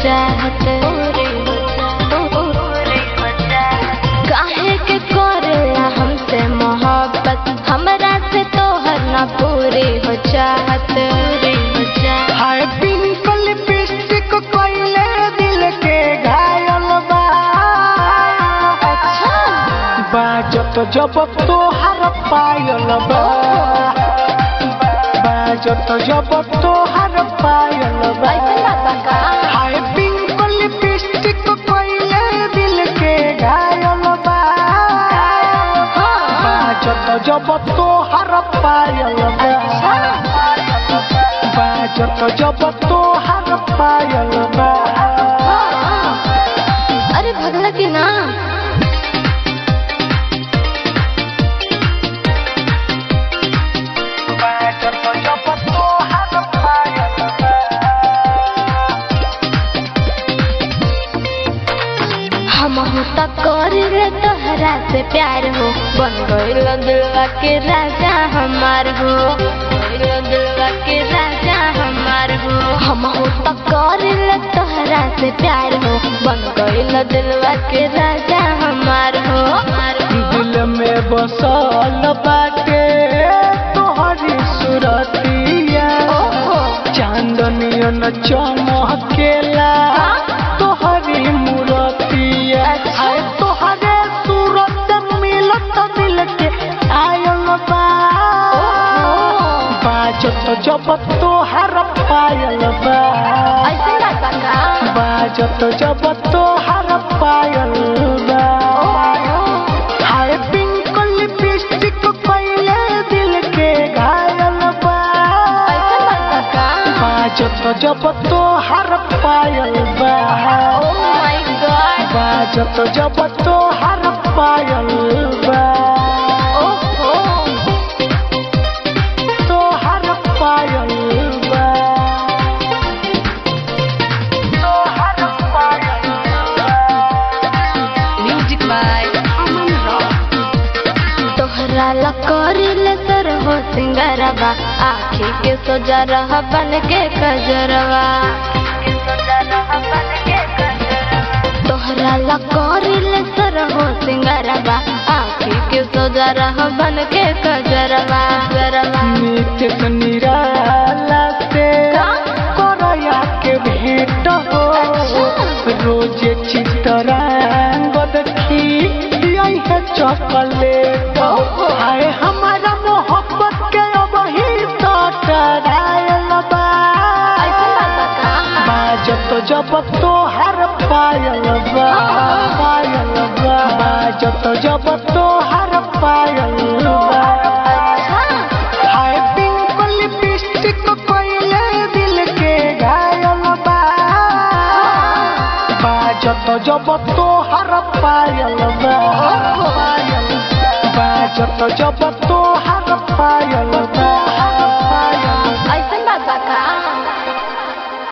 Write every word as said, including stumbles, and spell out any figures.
चाहत पूरी हो चाहत काहे के करेला हमसे मोहब्बत हमरा से तोहर ना पूरी हो चाहत पूरी हो चाहत हाय पिंक लिपस्टिक कोइले दिल के घायल बा अच्छा बाजत जब तोहर पायल बा बाजत जब तोहर पायल बा हाय पिंक लिपस्टिक कोइले दिल के घायल बा बाजत जब तोहर पायल बा बाजत जब तोहर पायल बा अरे भगला की ना हम होता करिले तोहरा से प्यार हो बन गइल दिलवा के राजा हमार हो गइल दिलवा के राजा हमार हो हम होता करिले तोहरा से प्यार हो बन गइल दिलवा के राजा हमार हो दिल में बसल बाटे तोहरी सुरतिया चांदनियन चमकेला तोहरी मूरतिया हाय तोहरे सूरत मिलत दिल के आयल बा बाजत जब तोहर पायल बा ऐसे बात का बाजत जब तोहर पायल बा हाय पिंक लिपस्टिक कोइले दिल के घायल बा ऐसे बात का बाजत जब तोहर पायल बा ओह माय गॉड बाजत जब तोहर पायल बा ओहो तोहर पायल बा तोहर पायल बा म्यूजिक बाय अमन रॉक तोहरा ला करिले सर हो सिंगारवा आँखी के सोजा रह बन के कजरवा तोहरा ला करिले सर हो सिंगारवा आँखी के सोजा रह बन के कजरवा जरवा नित्य निराला से करया के भेंट हो रोज चितरांग देखी यही है चॉकलेट हाय हमारा मोहब्बत के अब ही तो टरायल बा बाजत जब तोहर पायल बा पायल बा बाजत जब तोहर पायल बा हाय पिंक लिपस्टिक कोइले दिल के घायल बा बाजत जब तोहर पायल बा बाजत जब तोहर पायल बा